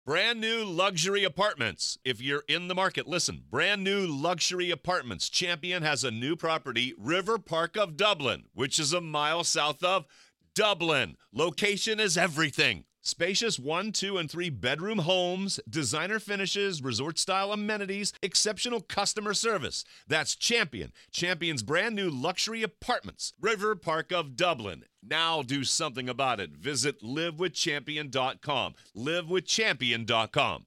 Brand new luxury apartments. If you're in the market, listen. Brand new luxury apartments. Champion has a new property, River Park of Dublin, which is a mile south of Dublin. Location is everything. Spacious 1, 2, and 3 bedroom homes, designer finishes, resort-style amenities, exceptional customer service. That's Champion. Champion's brand new luxury apartments. River Park of Dublin. Now do something about it. Visit livewithchampion.com. Livewithchampion.com.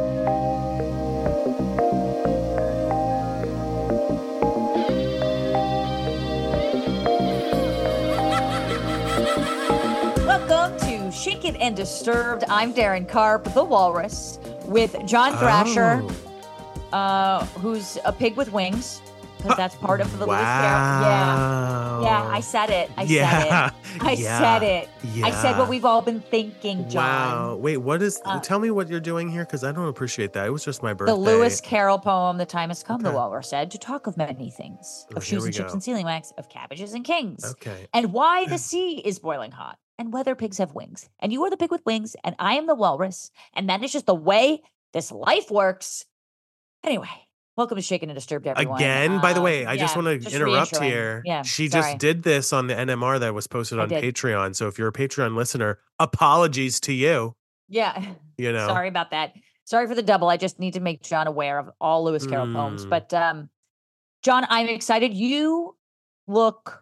Welcome to Shaken and Disturbed. I'm Darren Karp, the Walrus, with John Thrasher, who's a pig with wings, because that's part of the Lewis Carroll. Yeah, I said it. I said it. I said what we've all been thinking, John. Wow. Wait, what is? Tell me what you're doing here, because I don't appreciate that. It was just my birthday. The Lewis Carroll poem, "The Time Has Come," the Walrus said, to talk of many things, of shoes and chips and sealing wax, of cabbages and kings. Okay. And why the sea is boiling hot, and whether pigs have wings. And you are the pig with wings, and I am the walrus. And that is just the way this life works. Anyway, welcome to Shaken and Disturbed, everyone. Again, by the way, I just want to interrupt here. Yeah, she just did this on the NMR that was posted on Patreon. So if you're a Patreon listener, apologies to you. Yeah. You know. Sorry about that. Sorry for the double. I just need to make John aware of all Lewis Carroll poems. But John, I'm excited. You look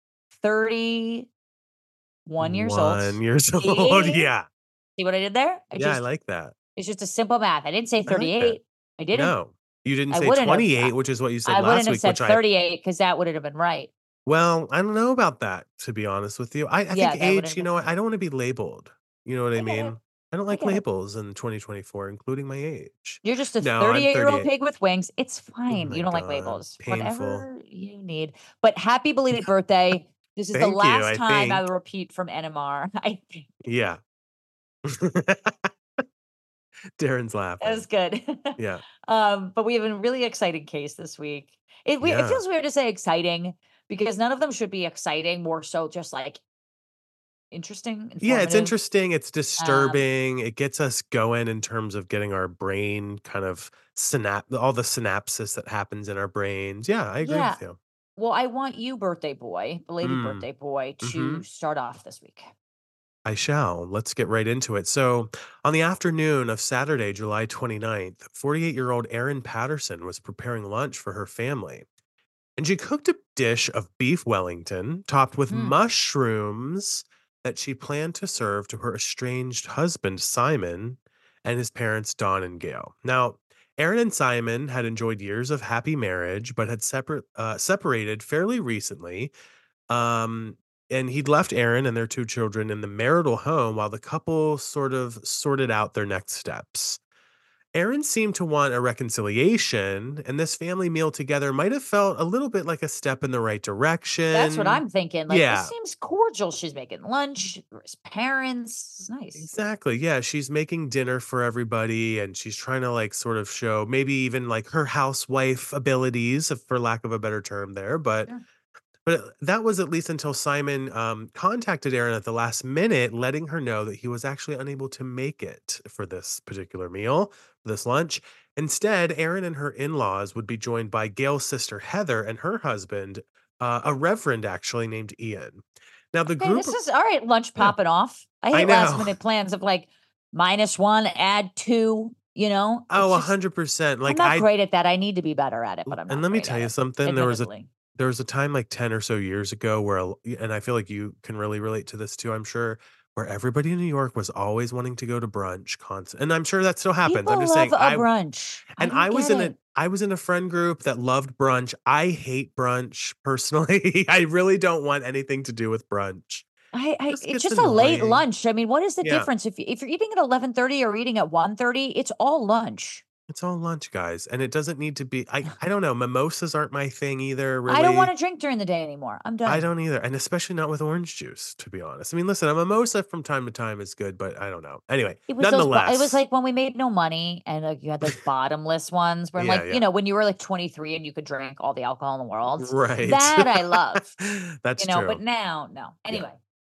31 years old. 1 year old, yeah. See what I did there? I like that. It's just a simple math. I didn't say 38. I didn't. No, you didn't say 28, which is what you said last week. I wouldn't have said 38 because that would have been right. Well, I don't know about that, to be honest with you. I think age, you know what? I don't want to be labeled. You know what I mean? I don't like labels in 2024, including my age. You're just a 38-year-old pig with wings. It's fine. You don't like labels. Painful. Whatever you need. But happy belated birthday. This is the last time I will repeat from NMR. I think. Yeah. Darren's laughing. That was good. Yeah. But we have a really exciting case this week. It feels weird to say exciting because none of them should be exciting, more so just like interesting. Yeah, it's interesting. It's disturbing. It gets us going in terms of getting our brain kind of all the synapses that happens in our brains. Yeah, I agree with you. Well, I want you, birthday boy, belated birthday boy, to start off this week. I shall. Let's get right into it. So, on the afternoon of Saturday, July 29th, 48-year-old Erin Patterson was preparing lunch for her family. And she cooked a dish of beef Wellington topped with mushrooms that she planned to serve to her estranged husband, Simon, and his parents, Dawn and Gail. Now, Erin and Simon had enjoyed years of happy marriage, but had separated fairly recently. And he'd left Erin and their 2 children in the marital home while the couple sort of sorted out their next steps. Erin seemed to want a reconciliation, and this family meal together might have felt a little bit like a step in the right direction. That's what I'm thinking. Like, this seems cordial. She's making lunch for his parents. It's nice. Exactly. Yeah. She's making dinner for everybody, and she's trying to like sort of show maybe even like her housewife abilities, for lack of a better term there. But that was at least until Simon contacted Erin at the last minute, letting her know that he was actually unable to make it for this particular meal, this lunch. Instead, Erin and her in-laws would be joined by Gail's sister, Heather, and her husband, a reverend actually named Ian. Now, the group... This is, all right, lunch popping off. I hate last-minute plans of like, -1, add 2, you know? Oh, 100%. Like, I'm not great at that. I need to be better at it, but I'm not. And let me tell you something. There was a time like 10 or so years ago where, and I feel like you can really relate to this too, I'm sure, where everybody in New York was always wanting to go to brunch constant. And I'm sure that still happens. People I'm just love saying a brunch. And I was in a friend group that loved brunch. I hate brunch personally. I really don't want anything to do with brunch. It's just a late lunch. I mean, what is the difference if you're eating at 11:30 or eating at 1:30? It's all lunch. It's all lunch, guys. And it doesn't need to be, I don't know. Mimosas aren't my thing either, really. I don't want to drink during the day anymore. I'm done. I don't either. And especially not with orange juice, to be honest. I mean, listen, a mimosa from time to time is good, but I don't know. Anyway, nonetheless. It was like when we made no money and like you had those bottomless ones where you know, when you were like 23 and you could drink all the alcohol in the world. Right. That I love. That's true. But now, no. Anyway.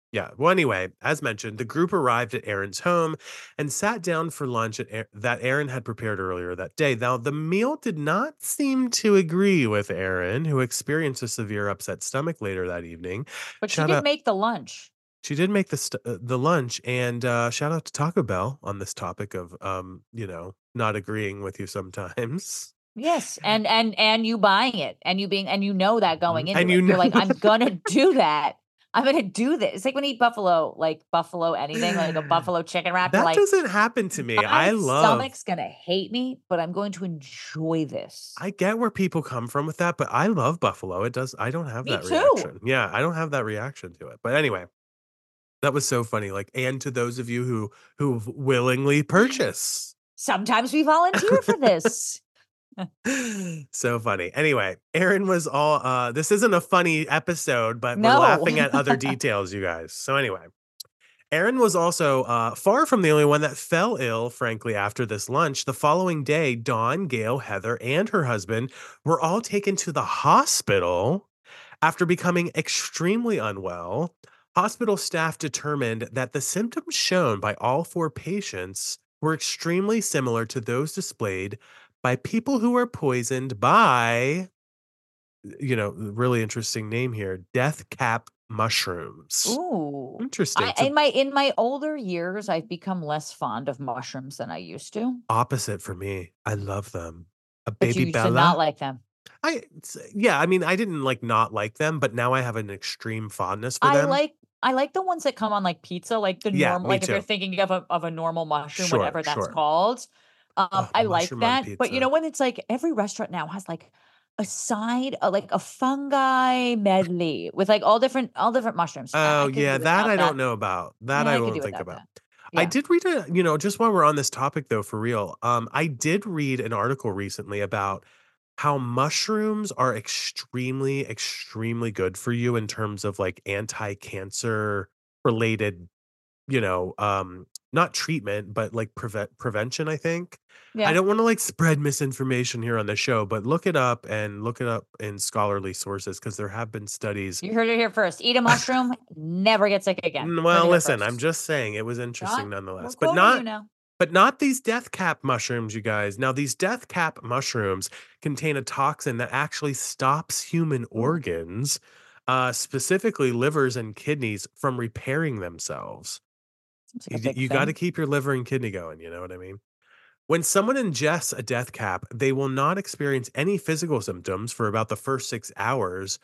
Yeah. Well, anyway, as mentioned, the group arrived at Aaron's home and sat down for lunch that Aaron had prepared earlier that day. Now, the meal did not seem to agree with Aaron, who experienced a severe upset stomach later that evening. But she Shout did out, make the lunch. she did make the lunch, and shout out to Taco Bell on this topic of not agreeing with you sometimes. Yes, and you buying it, and you being and you know that going Mhm. And into it. You're like, "I'm gonna do that. I'm gonna do this." It's like when you eat buffalo, like buffalo anything, like a buffalo chicken wrap, you're That like, doesn't happen to me. "My stomach's gonna hate me, but I'm going to enjoy this." I get where people come from with that, but I love buffalo. I don't have Me that too. reaction. Yeah, I don't have that reaction to it. But anyway, that was so funny. Like, and to those of you who willingly purchase. Sometimes we volunteer for this. So funny. Anyway, Aaron was all this isn't a funny episode, but we're No. laughing at other details, you guys. So anyway, Aaron was also far from the only one that fell ill, frankly, after this lunch. The following day, Dawn, Gail, Heather, and her husband were all taken to the hospital after becoming extremely unwell. Hospital staff determined that the symptoms shown by all four patients were extremely similar to those displayed by people who were poisoned by, really interesting name here, death cap mushrooms. Ooh. Interesting. I So in my older years, I've become less fond of mushrooms than I used to, opposite for me. I love them. A but you baby used to not Bella. like them. Yeah, I mean, I didn't like not like them, but now I have an extreme fondness for I them. like I like the ones that come on, like, pizza, like the Yeah, normal me like, if you're too. thinking of a normal mushroom, Sure, whatever that's sure. called. Oh, I like mushroom on that, but, you know, pizza. when it's like every restaurant now has, like, a side, like, a fungi medley with, like, all different mushrooms. I Oh, could yeah, do that without I that. don't know about. That Yeah, I I could do won't think without about. that. I Yeah. did read just while we're on this topic though, for real, I did read an article recently about how mushrooms are extremely, extremely good for you in terms of like anti-cancer related, not treatment, but like prevention, I think. I Yeah. don't want to like spread misinformation here on the show, but look it up in scholarly sources because there have been studies. You heard it here first. Eat a mushroom, never get sick again. Heard Well, it here listen, I'm first. just saying it was John, interesting we're nonetheless, but quoting you not now. but not these death cap mushrooms, you guys. Now, these death cap mushrooms contain a toxin that actually stops human Ooh, organs, specifically livers and kidneys, from repairing themselves. seems like a You, big you got to thing. keep your liver and kidney going. You know what I mean? When someone ingests a death cap, they will not experience any physical symptoms for about the first 6 hours.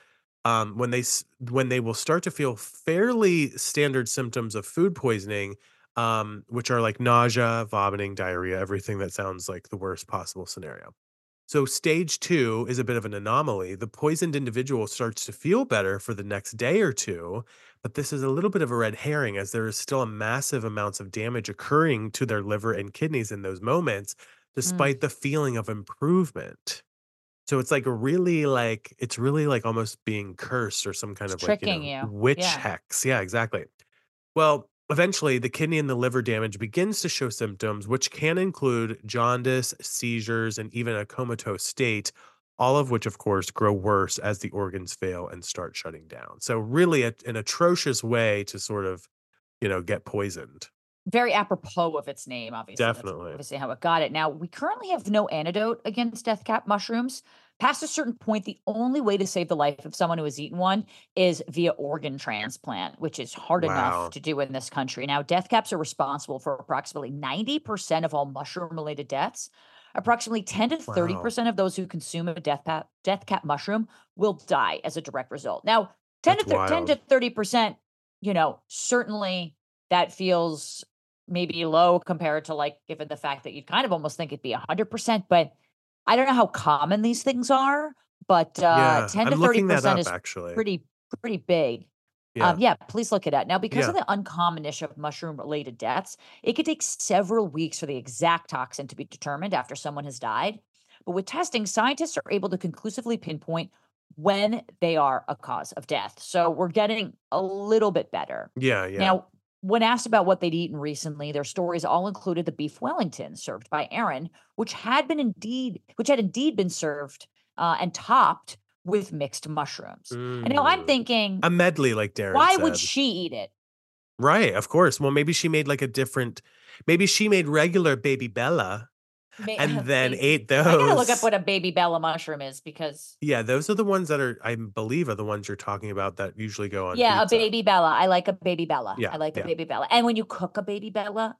When they will start to feel fairly standard symptoms of food poisoning, which are like nausea, vomiting, diarrhea, everything that sounds like the worst possible scenario. So stage 2 is a bit of an anomaly. The poisoned individual starts to feel better for the next day or two, but this is a little bit of a red herring as there is still a massive amounts of damage occurring to their liver and kidneys in those moments, Mm, despite the feeling of improvement. So it's really like almost being cursed or some kind it's of like, tricking you. witch Yeah. hex. Yeah, exactly. Well, eventually, the kidney and the liver damage begins to show symptoms, which can include jaundice, seizures, and even a comatose state, all of which, of course, grow worse as the organs fail and start shutting down. So, really, an atrocious way to sort of, get poisoned. Very apropos of its name, obviously. That's Definitely. obviously how it got it. Now, we currently have no antidote against death cap mushrooms. Past a certain point, the only way to save the life of someone who has eaten one is via organ transplant, which is hard enough Wow. to do in this country. Now, death caps are responsible for approximately 90% of all mushroom related deaths. Approximately 10 to Wow. 30% of those who consume a death cap mushroom will die as a direct result. Now, 10 That's to 10 to wild. 30%, certainly that feels maybe low compared to, like, given the fact that you'd kind of almost think it'd be 100%, but I don't know how common these things are, but, Yeah. 10 to I'm looking that 30% up, is actually. pretty pretty big. Yeah. Yeah, please look it up. Now, because of Yeah. the uncommon-ish of mushroom-related deaths, it could take several weeks for the exact toxin to be determined after someone has died. But with testing, scientists are able to conclusively pinpoint when they are a cause of death. So we're getting a little bit better. Yeah. Yeah. Now, when asked about what they'd eaten recently, their stories all included the beef Wellington served by Aaron, which had indeed been served and topped with mixed mushrooms. And now I'm Mm. thinking, A medley, like Darren why would said. she eat it? Right, of course. Well, maybe she made regular Baby Bella and then ate I gotta look up those. what a baby Bella mushroom is because Yeah, those are the ones that I believe are the ones you're talking about that usually go on yeah, a pizza. baby Bella. I like a baby Bella. Yeah, I like a yeah. baby Bella. And when you cook a baby Bella,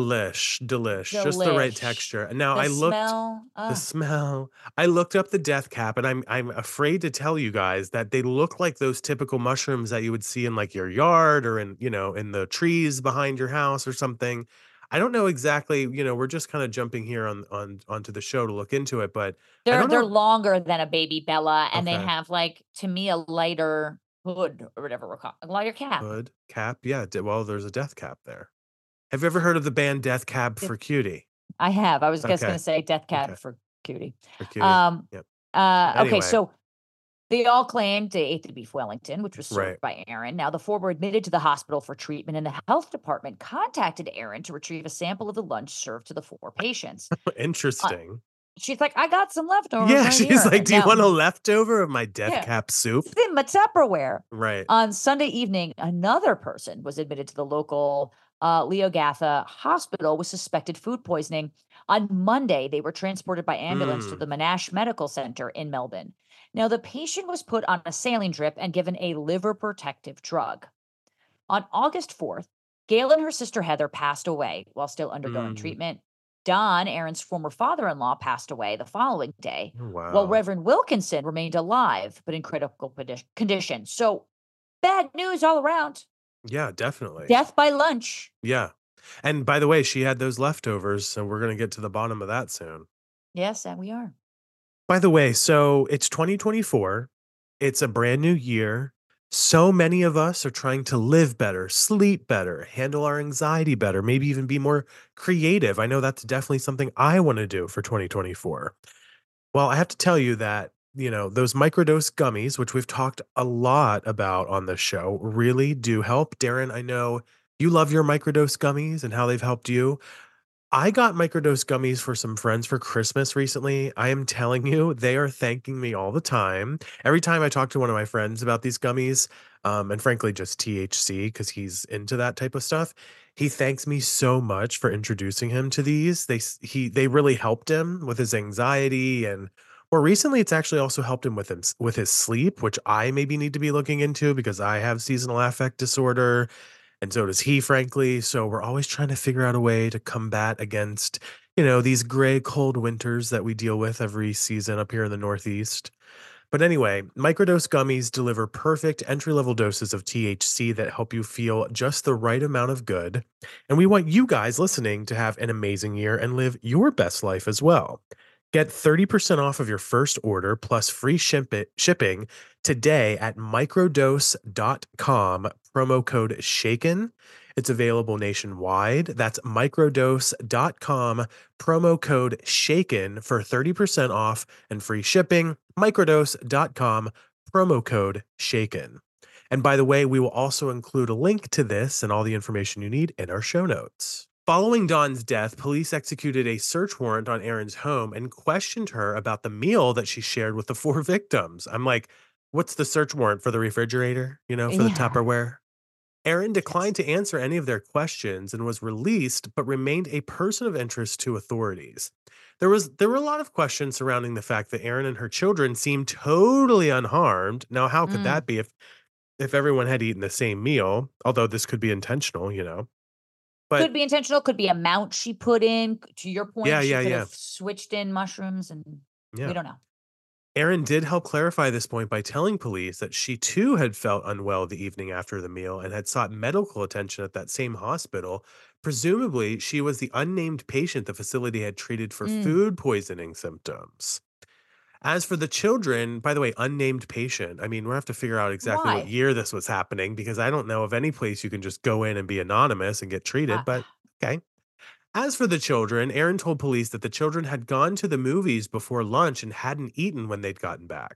Delish, just the right delish. texture. And now The I looked smell, the smell. I looked up the death cap and I'm afraid to tell you guys that they look like those typical mushrooms that you would see in like your yard or in, in the trees behind your house or something. I don't know exactly, we're just kind of jumping here on onto the show to look into it, but I don't they're know. longer than a baby Bella, and they Okay. have like to me a lighter hood or whatever we're calling a lighter cap. Hood, cap. Yeah, well, there's a death cap there. Have you ever heard of the band Death Cab If for Cutie? I have. I was just Okay. gonna say death Okay. cab for cutie. For Cutie. Um, Yep. okay, Anyway, so they all claimed they ate the beef Wellington, which was right. served by Aaron. Now, the four were admitted to the hospital for treatment, and the health department contacted Aaron to retrieve a sample of the lunch served to the four patients. Uh, Interesting. she's like, I got some leftovers Yeah, right she's here. like, "Do you Now, want a leftover of my death yeah, cap it's soup?" in my Tupperware. Right. On Sunday evening, another person was admitted to the local Leogatha hospital with suspected food poisoning. On Monday, they were transported by ambulance to Mm, the Monash Medical Center in Melbourne. Now, the patient was put on a saline drip and given a liver protective drug. On August 4th, Gail and her sister Heather passed away while still undergoing mm. treatment. Don, Aaron's former father in law, passed away the following day, Oh, while wow. Reverend Wilkinson remained alive but in critical condition. So, bad news all around. Yeah, definitely. Death by lunch. Yeah. And by the way, she had those leftovers, so we're gonna get to the bottom of that soon. Yes, and we are. By the way, so it's 2024. It's a brand new year. So many of us are trying to live better, sleep better, handle our anxiety better, maybe even be more creative. I know that's definitely something I want to do for 2024. Well, I have to tell you that, those microdose gummies, which we've talked a lot about on this show, really do help. Darren, I know you love your microdose gummies and how they've helped you. I got microdose gummies for some friends for Christmas recently. I am telling you, they are thanking me all the time. Every time I talk to one of my friends about these gummies, and frankly, just THC, because he's into that type of stuff, he thanks me so much for introducing him to these. They really helped him with his anxiety, and more recently, it's actually also helped him with his sleep, which I maybe need to be looking into because I have seasonal affect disorder and so does he, frankly. So we're always trying to figure out a way to combat against, these gray, cold winters that we deal with every season up here in the Northeast. But anyway, microdose gummies deliver perfect entry level doses of THC that help you feel just the right amount of good. And we want you guys listening to have an amazing year and live your best life as well. Get 30% off of your first order plus free shipping today at microdose.com, promo code SHAKEN. It's available nationwide. That's microdose.com, promo code SHAKEN for 30% off and free shipping. Microdose.com, promo code SHAKEN. And by the way, we will also include a link to this and all the information you need in our show notes. Following Dawn's death, police executed a search warrant on Erin's home and questioned her about the meal that she shared with the four victims. I'm like, what's the search warrant for the refrigerator? For the Yeah. Tupperware? Erin Yes. declined to answer any of their questions and was released, but remained a person of interest to authorities. There were a lot of questions surrounding the fact that Erin and her children seemed totally unharmed. Now, how could Mm. that be if everyone had eaten the same meal? Although this could be intentional, But Could be intentional, could be amount she put in. To your yeah, point, she yeah, could yeah, have switched in mushrooms and we yeah. don't know. Erin did help clarify this point by telling police that she too had felt unwell the evening after the meal and had sought medical attention at that same hospital. Presumably, she was the unnamed patient the facility had treated for Mm. food poisoning symptoms. As for the children, by the way, unnamed patient, I mean, we'll have to figure out exactly what Why? year this was happening because I don't know of any place you can just go in and be anonymous and get Uh, treated, but okay. As for the children, Aaron told police that the children had gone to the movies before lunch and hadn't eaten when they'd gotten back.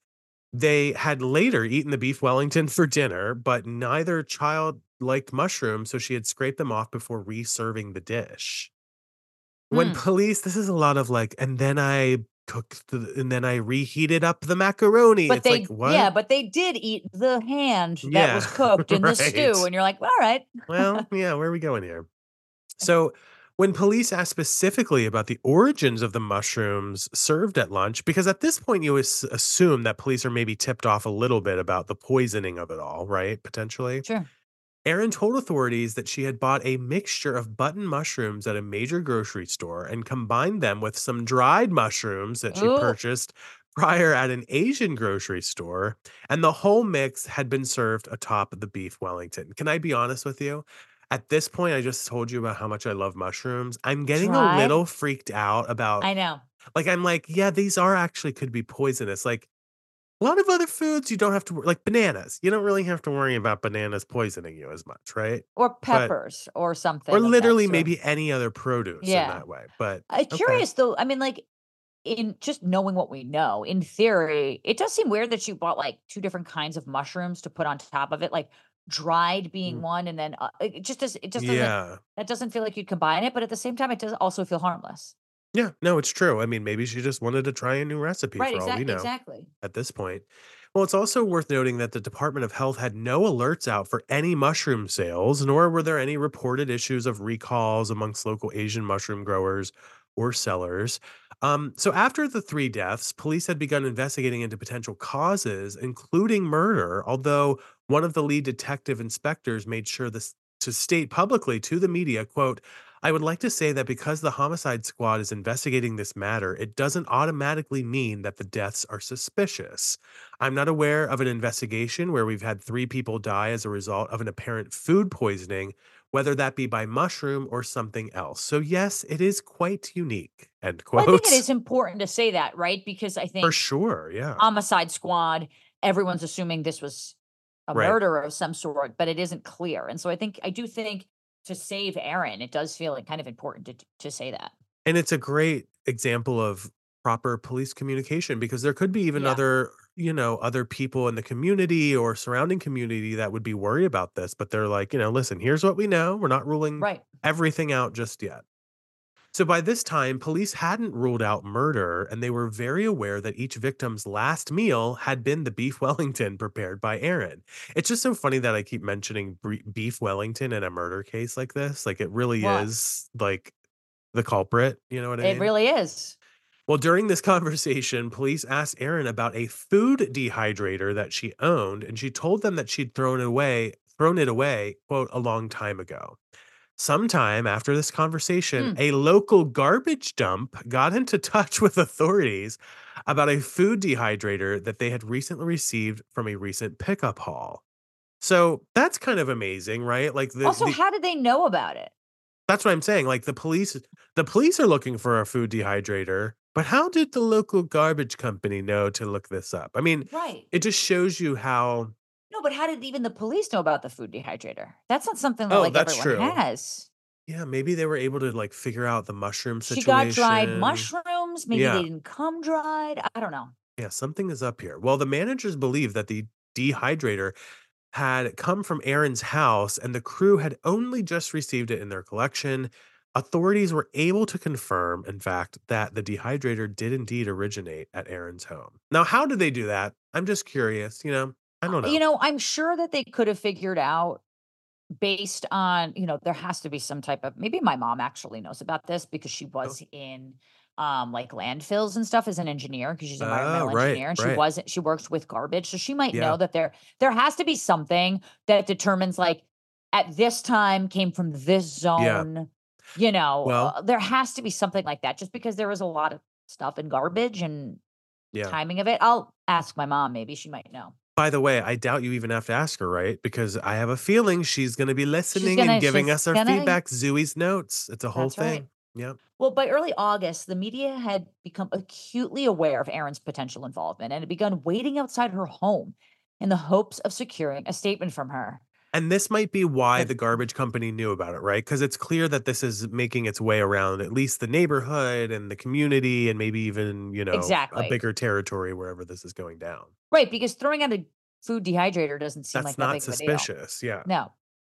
They had later eaten the beef Wellington for dinner, but neither child liked mushrooms, so she had scraped them off before reserving the dish. When hmm. police, this is a lot of like, and then I and then I reheated up the macaroni. But It's like, yeah, what? but they did eat the hand that was Yeah, cooked in the stew, right. and you're like, "All right." Well, yeah, where are we going here? So, when police asked specifically about the origins of the mushrooms served at lunch, because at this point you assume that police are maybe tipped off a little bit about the poisoning of it all, right? Potentially. Sure. Erin told authorities that she had bought a mixture of button mushrooms at a major grocery store and combined them with some dried mushrooms that she Ooh, purchased prior at an Asian grocery store. And the whole mix had been served atop the beef Wellington. Can I be honest with you? At this point, I just told you about how much I love mushrooms. I'm getting a dried? little freaked out about, I know. like, I'm like, yeah, these are actually could be poisonous. Like, a lot of other foods you don't have to like bananas. You don't really have to worry about bananas poisoning you as much, right? Or But peppers or or something of that literally sort. maybe any other produce in Yeah. that way. But okay. Curious though, I mean, like, in just knowing what we know, in theory, it does seem weird that you bought, like, 2 different kinds of mushrooms to put on top of it, like, dried being Mm, one and then, it just doesn't yeah. that doesn't feel like you'd combine it, but at the same time, it does also feel harmless. Yeah, no, it's true. I mean, maybe she just wanted to try a new recipe Right, for all we know exactly. at this point. Well, it's also worth noting that the Department of Health had no alerts out for any mushroom sales, nor were there any reported issues of recalls amongst local Asian mushroom growers or sellers. So after the three deaths, police had begun investigating into potential causes, including murder, although one of the lead detective inspectors made sure this to state publicly to the media, quote, I would like to say that because the homicide squad is investigating this matter, it doesn't automatically mean that the deaths are suspicious. I'm not aware of an investigation where we've had three people die as a result of an apparent food poisoning, whether that be by mushroom or something else. So, yes, it is quite unique. End Well, I think it quote. is important to say that, right? Because I For think sure. Yeah. homicide squad, everyone's assuming this was a Right. murder of some sort, but it isn't clear. And so I do think to save Aaron, it does feel like kind of important to say that. And it's a great example of proper police communication because there could be even Yeah. other, other people in the community or surrounding community that would be worried about this, but they're like, listen, here's what we know. We're not ruling Right. everything out just yet. So by this time, police hadn't ruled out murder, and they were very aware that each victim's last meal had been the beef Wellington prepared by Aaron. It's just so funny that I keep mentioning beef Wellington in a murder case like this. Like it really Well, is like the culprit, you know what I it mean? really is. Well, during this conversation, police asked Erin about a food dehydrator that she owned, and she told them that she'd thrown it away, quote, a long time ago. Sometime after this conversation, Hmm. a local garbage dump got into touch with authorities about a food dehydrator that they had recently received from a recent pickup haul. So that's kind of amazing, right? Like Also, how did they know about it? that's what I'm saying. Like the police are looking for a food dehydrator, but how did the local garbage company know to look this up? I mean, Right. it just shows you how. No, but how did even the police know about the food dehydrator? That's not something that Oh, like that's everyone true. has. Yeah, maybe they were able to like figure out the mushroom She got dried situation. mushrooms. Maybe they Yeah. didn't come dried. I don't know. Yeah, something is up here. Well, the managers believe that the dehydrator had come from Aaron's house and the crew had only just received it in their collection. Authorities were able to confirm, in fact, that the dehydrator did indeed originate at Aaron's home. Now, how did they do that? I'm just curious, I don't know. I'm sure that they could have figured out based on, there has to be some type of maybe my mom actually knows about this because she Oh, was in like landfills and stuff as an engineer because she's an environmental right, engineer and right. she works with garbage. So she might Yeah, know that there has to be something that determines like at this time came from this yeah. zone, Well, there has to be something like that just because there was a lot of stuff in garbage and yeah. timing of it. I'll ask my mom, maybe she might know. By the way, I doubt you even have to ask her, right? Because I have a feeling she's going to be She's listening and gonna giving she's us our gonna feedback. Zooey's notes. It's a whole That's right. thing. Yep. Well, by early August, the media had become acutely aware of Erin's potential involvement and had begun waiting outside her home in the hopes of securing a statement from her. And this might be why The the garbage company knew about it, right? Because it's clear that this is making its way around at least the neighborhood and the community and maybe even, a exactly. bigger territory wherever this is going down. Right, because throwing out a food dehydrator doesn't seem That's like that not big of a deal. suspicious. Yeah. No.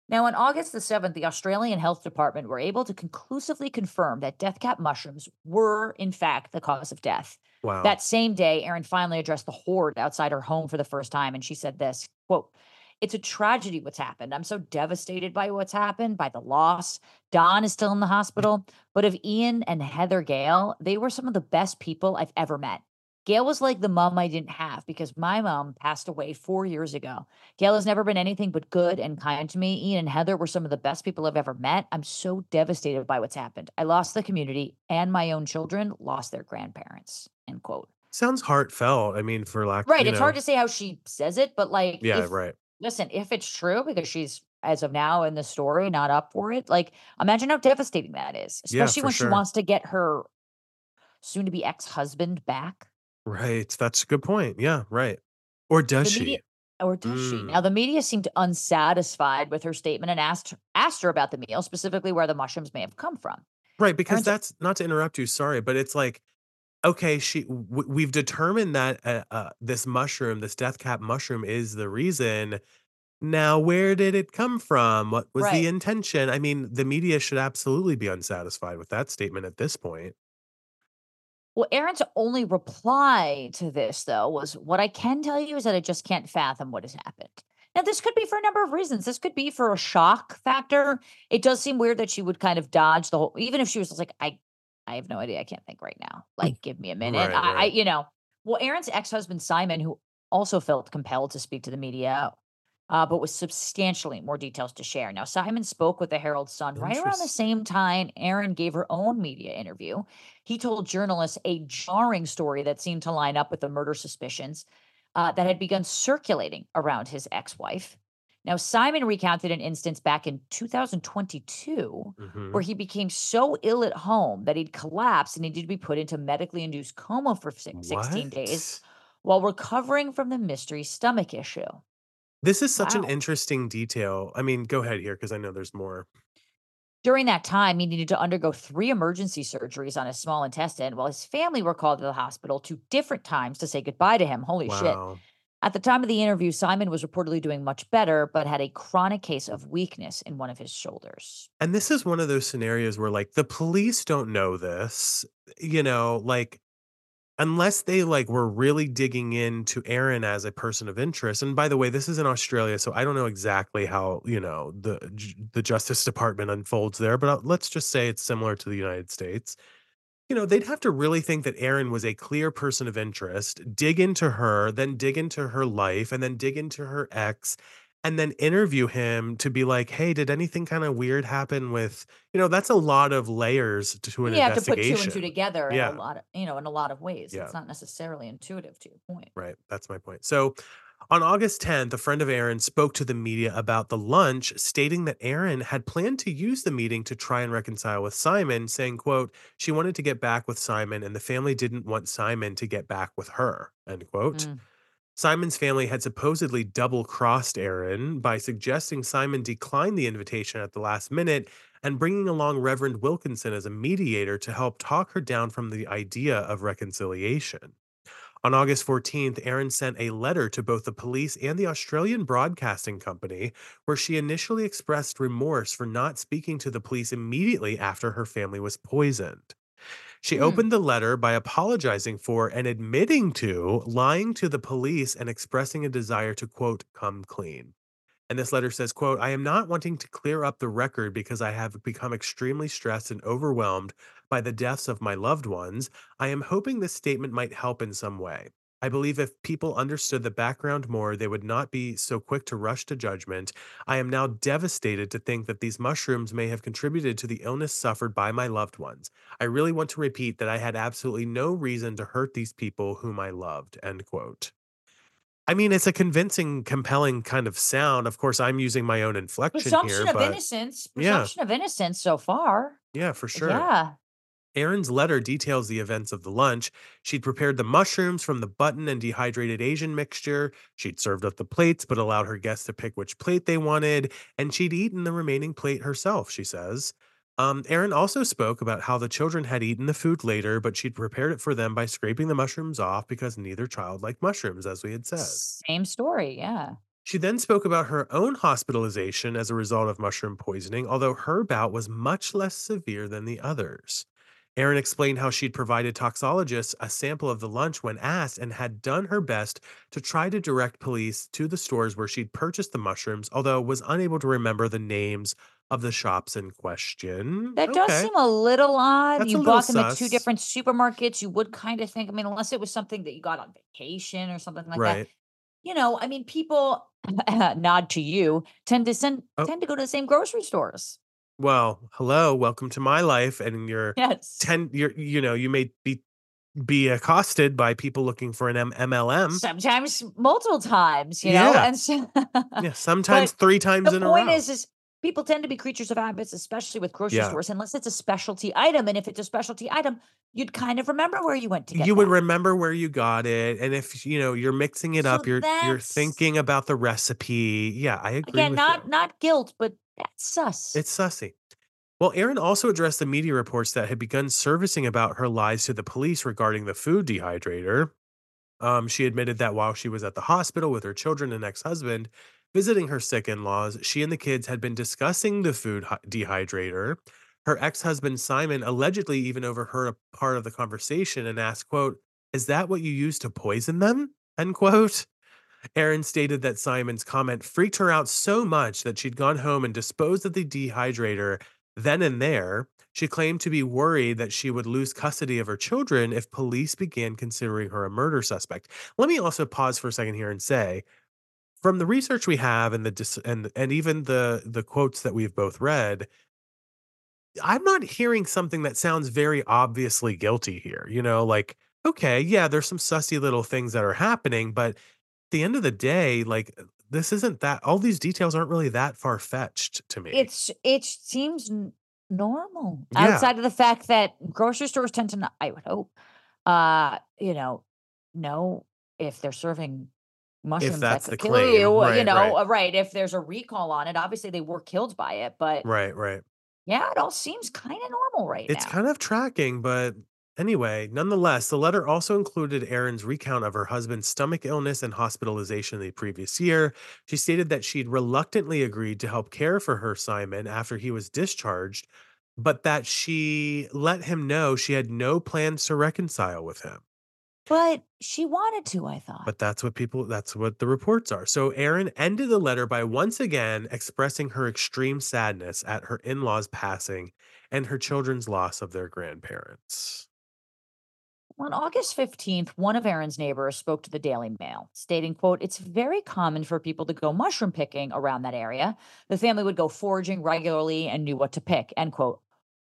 Now, on August the 7th, the Australian Health Department were able to conclusively confirm that death cap mushrooms were, in fact, the cause of death. Wow. That same day, Erin finally addressed the horde outside her home for the first time, and she said this quote, "It's a tragedy what's happened. I'm so devastated by what's happened, by the loss. Don is still in the hospital, but of Ian and Heather Gale, they were some of the best people I've ever met. Gail was like the mom I didn't have because my mom passed away 4 years ago. Gail has never been anything but good and kind to me. Ian and Heather were some of the best people I've ever met. I'm so devastated by what's happened. I lost the community, and my own children lost their grandparents." End quote. Sounds heartfelt. I mean, for lack, Right. It's hard to say how she says it, but like, Yeah, if, right. listen, if it's true, because she's, as of now in the story, not up for it, like, imagine how devastating that is, Yeah, especially for when she sure. wants to get her soon to be ex husband back. Right. That's a good point. Yeah, right. Or does The media, she? or does she? Now, Mm. the media seemed unsatisfied with her statement and asked her about the meal, specifically where the mushrooms may have come from. Right, because Aaron's that's not to interrupt you, sorry, but it's like, okay, we've determined that this mushroom, this death cap mushroom, is the reason. Now, where did it come from? What was the right. intention? I mean, the media should absolutely be unsatisfied with that statement at this point. Well, Aaron's only reply to this, though, was, "What I can tell you is that I just can't fathom what has happened." Now, this could be for a number of reasons. This could be for a shock factor. It does seem weird that she would kind of dodge the whole, even if she was just like, I have no idea. I can't think right now. Like, give me a minute. Right, right. Well, Aaron's ex husband, Simon, who also felt compelled to speak to the media, but with substantially more details to share. Now, Simon spoke with the Herald Sun right around the Interesting. same time Aaron gave her own media interview. He told journalists a jarring story that seemed to line up with the murder suspicions that had begun circulating around his ex wife. Now, Simon recounted an instance back in 2022 Mhm. where he became so ill at home that he'd collapsed and needed to be put into medically induced coma for 16 days What? while recovering from the mystery stomach issue. This is such an Wow. interesting detail. I mean, go ahead here because I know there's more. During that time, he needed to undergo 3 emergency surgeries on his small intestine, while his family were called to the hospital 2 different times to say goodbye to him. Holy shit. Wow. At the time of the interview, Simon was reportedly doing much better, but had a chronic case of weakness in one of his shoulders. And this is one of those scenarios where, like, the police don't know this, like, unless they, like, were really digging into Aaron as a person of interest. And by the way, this is in Australia, so I don't know exactly how, the Justice Department unfolds there, but, let's just say it's similar to the United States. They'd have to really think that Aaron was a clear person of interest, dig into her, then dig into her life, and then dig into her ex, and then interview him to be like, "Hey, did anything kinda weird happen with?" That's a lot of layers to an You have to put 2 and 2 investigation. together in a Yeah, lot of, in a lot of ways. yeah. It's not necessarily intuitive, to your point. Right, that's my point. So, on August 10th, a friend of Aaron spoke to the media about the lunch, stating that Aaron had planned to use the meeting to try and reconcile with Simon, saying, quote, "She wanted to get back with Simon and the family didn't want Simon to get back with her." End quote. Mm. Simon's family had supposedly double-crossed Aaron by suggesting Simon decline the invitation at the last minute and bringing along Reverend Wilkinson as a mediator to help talk her down from the idea of reconciliation. On August 14th, Erin sent a letter to both the police and the Australian Broadcasting Company, where she initially expressed remorse for not speaking to the police immediately after her family was poisoned. She Hmm. opened the letter by apologizing for and admitting to lying to the police and expressing a desire to, quote, come clean. And this letter says, quote, "I am not wanting to clear up the record because I have become extremely stressed and overwhelmed by the deaths of my loved ones. I am hoping this statement might help in some way. I believe if people understood the background more, they would not be so quick to rush to judgment. I am now devastated to think that these mushrooms may have contributed to the illness suffered by my loved ones. I really want to repeat that I had absolutely no reason to hurt these people whom I loved." End quote. I mean, it's a convincing, compelling kind of sound. Of course, I'm using my own inflection here, Presumption of but innocence. yeah, Presumption of innocence so far. yeah, for sure. Yeah. Aaron's letter details the events of the lunch. She'd prepared the mushrooms from the button and dehydrated Asian mixture. She'd served up the plates, but allowed her guests to pick which plate they wanted. And she'd eaten the remaining plate herself, she says. Aaron also spoke about how the children had eaten the food later, but she'd prepared it for them by scraping the mushrooms off because neither child liked mushrooms, as we had said. Same story. Yeah. She then spoke about her own hospitalization as a result of mushroom poisoning, although her bout was much less severe than the others. Erin explained how she'd provided toxologists a sample of the lunch when asked and had done her best to try to direct police to the stores where she'd purchased the mushrooms, although was unable to remember the names of the shops in question. That does Okay, seem a little odd. that's You a little bought them at 2 sus. different supermarkets. You would kinda think, I mean, unless it was something that you got on vacation or something like that. Right. I mean, people nod to you, Oh, tend to go to the same grocery stores. well, hello, welcome to my life. And Yes. you may be accosted by people looking for an MLM. Sometimes multiple times, Yeah. and so Yeah. Sometimes but three the times in a point row. is people tend to be creatures of habits, especially with grocery Yeah. stores, unless it's a specialty item, and if it's a specialty item, you'd kind of remember where you went to get You would that. remember where you got it, and if, you're mixing it So up, you're that's thinking about the recipe. Yeah, I agree again, with not you. not guilt, but that's sus. It's sussy. Well, Aaron also addressed the media reports that had begun surfacing about her lies to the police regarding the food dehydrator. She admitted that while she was at the hospital with her children and ex-husband visiting her sick in-laws, she and the kids had been discussing the dehydrator. Her ex-husband Simon allegedly even overheard a part of the conversation and asked, quote, "Is that what you used to poison them?" End quote. Erin stated that Simon's comment freaked her out so much that she'd gone home and disposed of the dehydrator then and there. She claimed to be worried that she would lose custody of her children if police began considering her a murder suspect. Let me also pause for a second here and say, from the research we have and and even the quotes that we've both read, I'm not hearing something that sounds very obviously guilty here. Like, okay, yeah, there's some sussy little things that are happening, but the end of the day, like, this isn't that all these details aren't really that far-fetched to me. It seems normal Yeah, outside of the fact that grocery stores tend to not, I would hope, uh, you know, know if they're serving if mushrooms that that's the could kill claim. you, Right, right. right, if there's a recall on it, obviously they were killed by it, but Right, right. yeah, it all seems kinda normal right It's now. kind of tracking, but anyway, nonetheless, the letter also included Erin's recount of her husband's stomach illness and hospitalization the previous year. She stated that she'd reluctantly agreed to help care for her Simon after he was discharged, but that she let him know she had no plans to reconcile with him. But she wanted to, I thought. But that's what the reports are. So Erin ended the letter by once again expressing her extreme sadness at her in-laws passing and her children's loss of their grandparents. On August 15th, one of Aaron's neighbors spoke to the Daily Mail, stating, quote, "It's very common for people to go mushroom picking around that area. The family would go foraging regularly and knew what to pick," end quote.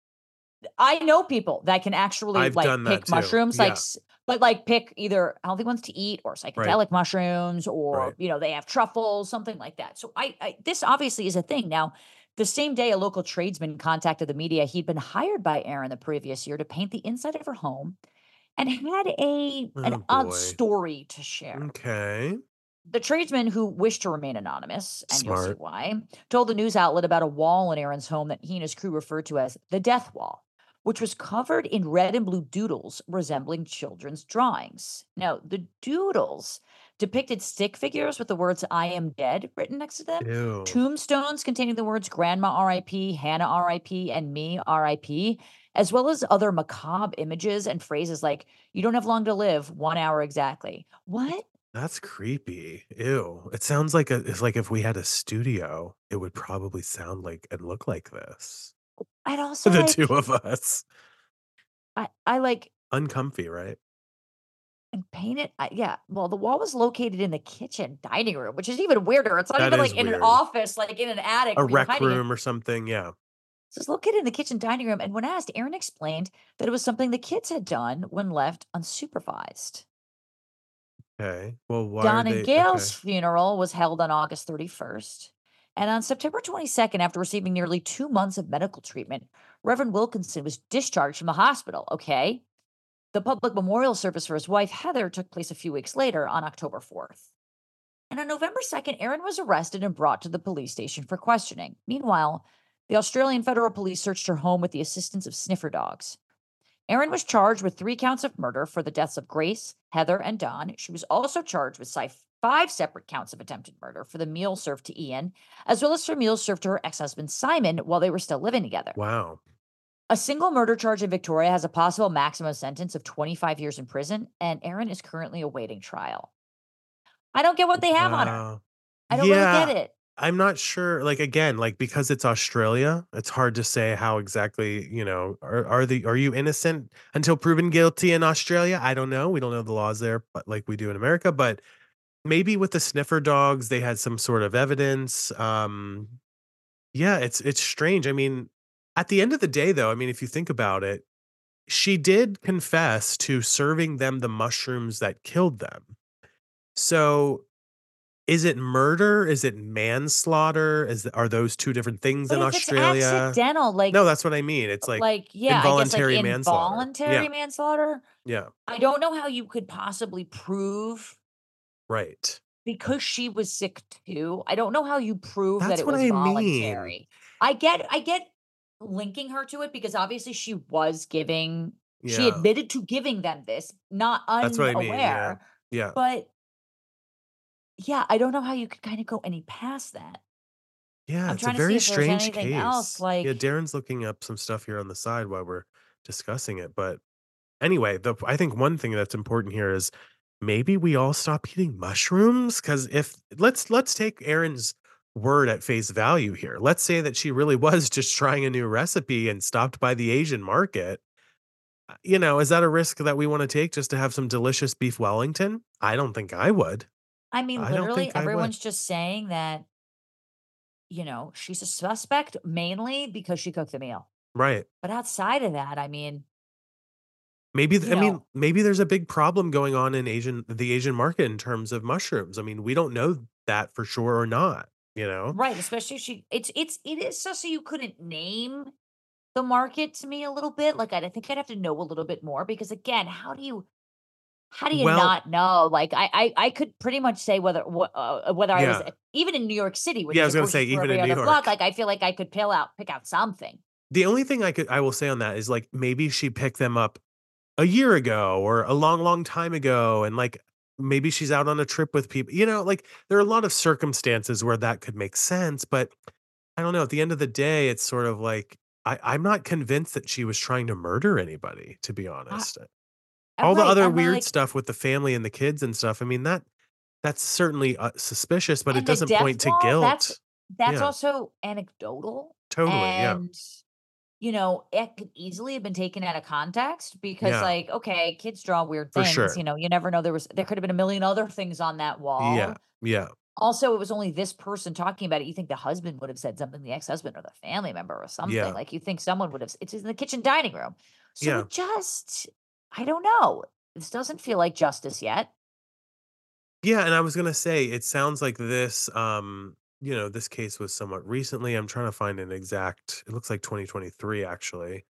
I know people that can actually, I've like, done that pick too. mushrooms, like, Yeah, but, like, pick either healthy ones to eat or right, psychedelic mushrooms or, right. they have truffles, something like that. So I this obviously is a thing. Now, the same day a local tradesman contacted the media, he'd been hired by Aaron the previous year to paint the inside of her home and had an Oh odd boy. story to share. Okay. The tradesman, who wished to remain anonymous, and you'll see Smart. why, told the news outlet about a wall in Aaron's home that he and his crew referred to as the Death Wall, which was covered in red and blue doodles resembling children's drawings. Now, the doodles depicted stick figures with the words "I am dead" written next to them, Ew. tombstones containing the words "Grandma RIP," "Hannah RIP," and "Me RIP," as well as other macabre images and phrases like, "You don't have long to live, 1 hour exactly." What? That's creepy. Ew. It sounds like it's like if we had a studio, it would probably sound like and look like this. I'd also The two like of us. I like Uncomfy, right? and paint it. Yeah. Well, the wall was located in the kitchen dining room, which is even weirder. It's not That even is like in an weird. office, like in an attic A where you're rec hiding it. room or something, yeah. So it's located in the kitchen dining room. And when asked, Aaron explained that it was something the kids had done when left unsupervised. Okay. Well, why are Don and they Gail's okay. funeral was held on August 31st. And on September 22nd, after receiving nearly 2 months of medical treatment, Reverend Wilkinson was discharged from the hospital. Okay. The public memorial service for his wife, Heather, took place a few weeks later on October 4th. And on November 2nd, Aaron was arrested and brought to the police station for questioning. Meanwhile, the Australian Federal Police searched her home with the assistance of sniffer dogs. Aaron was charged with 3 counts of murder for the deaths of Grace, Heather, and Don. She was also charged with 5 separate counts of attempted murder for the meal served to Ian, as well as for meals served to her ex-husband Simon while they were still living together. Wow. A single murder charge in Victoria has a possible maximum sentence of 25 years in prison, and Erin is currently awaiting trial. I don't get what they have on her. Wow. I don't really get Yeah. it. I'm not sure. Like again, like because it's Australia, it's hard to say how exactly, are you innocent until proven guilty in Australia? I don't know. We don't know the laws there, but like we do in America. But maybe with the sniffer dogs, they had some sort of evidence. Yeah, it's strange. I mean, at the end of the day, though, I mean, if you think about it, she did confess to serving them the mushrooms that killed them. So is it murder? Is it manslaughter? Are those 2 different things But in if it's Australia? accidental, No, that's what I mean. It's like yeah, I guess like involuntary manslaughter. involuntary Yeah, manslaughter, yeah, I don't know how you could possibly prove right. because she was sick too. I don't know how you prove that That's it what was I mean. voluntary. I get linking her to it because obviously she Yeah, admitted to giving them this, not that's what I mean. Yeah, unaware. yeah, But yeah, I don't know how you could kind of go any past that. yeah. I'm It's a trying to see very if there's strange anything else case. Yeah, like Darren's looking up some stuff here on the side while we're discussing it. But anyway, I think one thing that's important here is maybe we all stop eating mushrooms because if let's take Erin's word at face value here. Let's say that she really was just trying a new recipe and stopped by the Asian market. Is that a risk that we want to take just to have some delicious beef Wellington? I don't think I would. I mean, I don't literally think I would. everyone's just saying that, she's a suspect mainly because she cooked the meal. Right. But outside of that, I mean, I mean, you know, maybe there's a big problem going on in the Asian market in terms of mushrooms. I mean, we don't know that for sure or not, you know? right, especially if it is so you couldn't name the market to me a little bit. Like I think I'd have to know a little bit more because again, how do you Well, not know? Like I could pretty much say whether I was yeah. even in New York City where Yeah, I there's was a gonna grocery say store even every in New other block, York. like I feel like I could pick out something. The only thing I will say on that is, like, maybe she picked them up a year ago or a long, long time ago, and, like, maybe she's out on a trip with people, like, there are a lot of circumstances where that could make sense, but I don't know, at the end of the day, it's sort of like, I'm not convinced that she was trying to murder anybody, to be Uh, honest. All the right. other And weird like stuff with the family and the kids and stuff, I mean, that's certainly, suspicious, but it and the doesn't death point to wall, guilt. that's Yeah, also anecdotal, totally, yeah, and, it could easily have been taken out of context because, yeah, like, okay, kids draw weird for things, sure. you never know there could have been a million other things on that Yeah, wall. yeah, Also, it was only this person talking about it. You think the husband would have said something, the ex-husband or the family member or something, yeah, like, you think someone would have it's in the kitchen dining room. So yeah. it just I don't know. This doesn't feel like justice yet. Yeah, and I was gonna say, it sounds like this case was somewhat recently. I'm trying to find an exact. It looks like 2023, actually.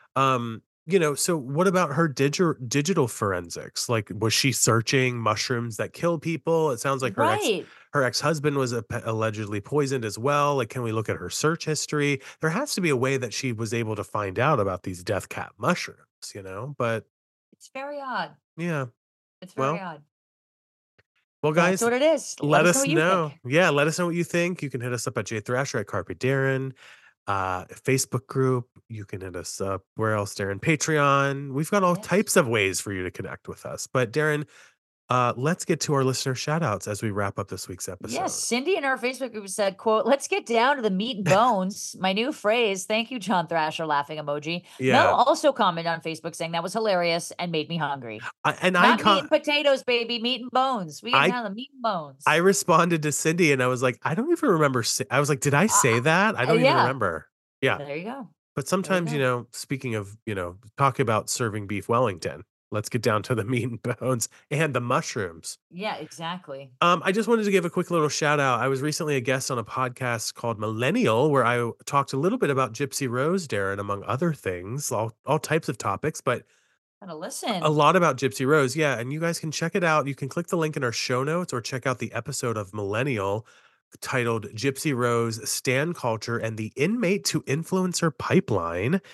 So what about her digital forensics? Like, was she searching mushrooms that kill people? It sounds like Right. her ex-husband was allegedly poisoned as well. Like, can we look at her search history? There has to be a way that she was able to find out about these death cap mushrooms. But It's very odd. yeah, It's very well, odd. well, That's guys, what it is. Let let us know us what you know. think. Yeah, let us know what you think. You can hit us up at Jay Thrasher at Carpe Darren, Facebook group. You can hit us up. Where else, Darren? Patreon. We've got all Yes. types of ways for you to connect with us. But Darren, let's get to our listener shout outs as we wrap up this week's Yes, episode. Cindy in our Facebook group said, quote, "Let's get down to the meat and bones." My new phrase. Thank you, John Thrasher, laughing emoji. Mel Yeah. also commented on Facebook saying that was hilarious and made me hungry. And Not meat and potatoes, baby, meat and bones. We get I down to the meat and I bones. responded to Cindy and I was like, I don't even remember. I was like, did I say that? I don't even Yeah, remember. Yeah. there you go. But There you sometimes, go. speaking of, talk about serving beef Wellington. Let's get down to the meat and bones and the mushrooms. Yeah, exactly. I just wanted to give a quick little shout out. I was recently a guest on a podcast called Millennial, where I talked a little bit about Gypsy Rose, Darren, among other things, all types of topics, but Gotta a listen. lot about Gypsy Rose. Yeah, and you guys can check it out. You can click the link in our show notes or check out the episode of Millennial titled Gypsy Rose, Stan Culture, and the Inmate to Influencer Pipeline.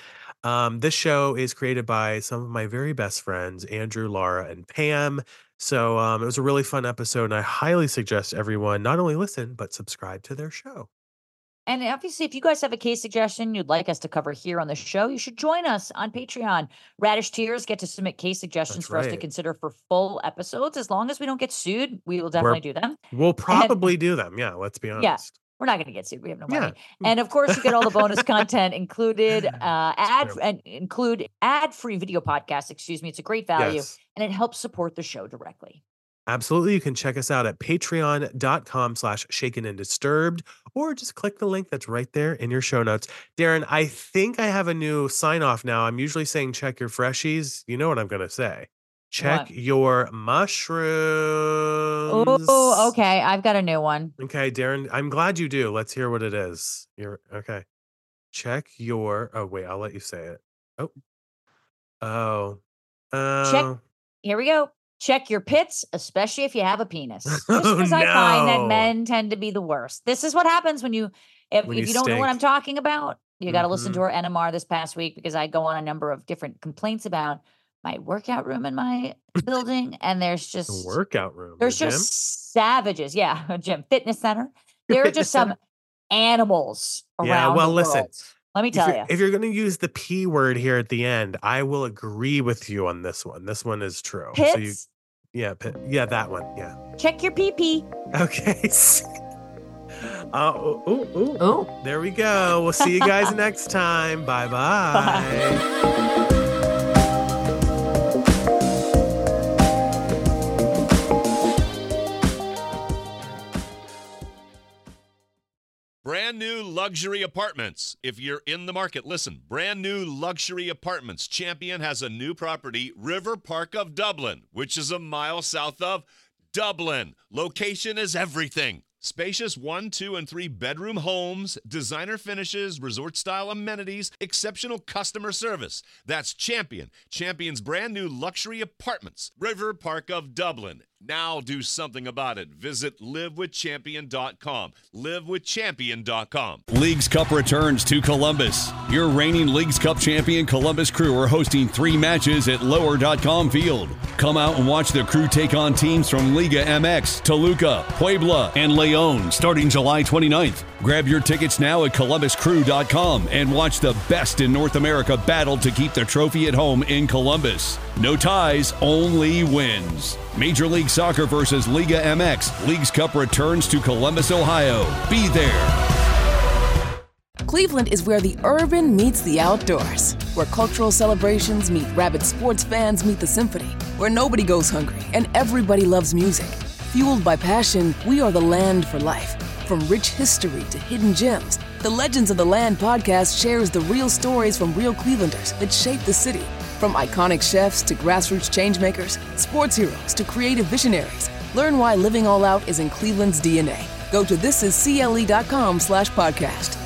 This show is created by some of my very best friends, Andrew, Laura, and Pam. So it was a really fun episode, and I highly suggest everyone not only listen, but subscribe to their show. And obviously, if you guys have a case suggestion you'd like us to cover here on the show, you should join us on Patreon. Radish Tears get to submit case suggestions That's for us to right. consider for full episodes. As long as we don't get sued, we will definitely do them. We'll probably do them. Yeah, let's be honest. We're not going to get sued. We have no money. Yeah. And of course, you get all the bonus content included, true. include ad-free video podcasts. Excuse me. It's a great value, Yes. and it helps support the show directly. Absolutely. You can check us out at patreon.com/shakenanddisturbed, or just click the link that's right there in your show notes. Darren, I think I have a new sign off now. I'm usually saying check your freshies. You know what I'm going to say. Check What? your mushrooms. Oh, okay. I've got a new one. Okay, Darren, I'm glad you do. Let's hear what it is. Okay. Check your, oh, wait, I'll let you say it. Oh. Here we go. Check your pits, especially if you have a penis. Just Oh, because I find that no. men tend to be the worst. This is what happens when you don't know what I'm stink. talking about. You got to listen Mhm. to our NMR this past week, because I go on a number of different complaints about my workout room in my building, and there's The just workout room. there's the gym? just savages. Yeah, a gym, fitness center. There are Fitness just some center? animals around Yeah, well, the listen. world. Let me tell you. If you're going to use the P word here at the end, I will agree with you on this one. This one is true. Pits, Yeah, that one. Yeah. check your pee-pee. Okay. Ooh. Ooh. There we go. We'll see you guys next time. Bye-bye. Bye. Brand new luxury apartments. If you're in the market, listen. Brand new luxury apartments. Champion has a new property, River Park of Dublin, which is a mile south of Dublin. Location is everything. Spacious 1, 2, and 3 bedroom homes, designer finishes, resort-style amenities, exceptional customer service. That's Champion. Champion's brand new luxury apartments, River Park of Dublin. Now do something about it. Visit livewithchampion.com. Livewithchampion.com. Leagues Cup returns to Columbus. Your reigning Leagues Cup champion Columbus Crew are hosting 3 matches at Lower.com Field. Come out and watch the Crew take on teams from Liga MX, Toluca, Puebla, and León starting July 29th. Grab your tickets now at columbuscrew.com and watch the best in North America battle to keep the trophy at home in Columbus. No ties, only wins. Major League Soccer versus Liga MX. Leagues Cup returns to Columbus, Ohio. Be there. Cleveland is where the urban meets the outdoors, where cultural celebrations meet rabid sports fans meet the symphony, where nobody goes hungry and everybody loves music. Fueled by passion, we are the land for life. From rich history to hidden gems, the Legends of the Land podcast shares the real stories from real Clevelanders that shaped the city. From iconic chefs to grassroots changemakers, sports heroes to creative visionaries, learn why living all out is in Cleveland's DNA. Go to thisiscle.com/podcast.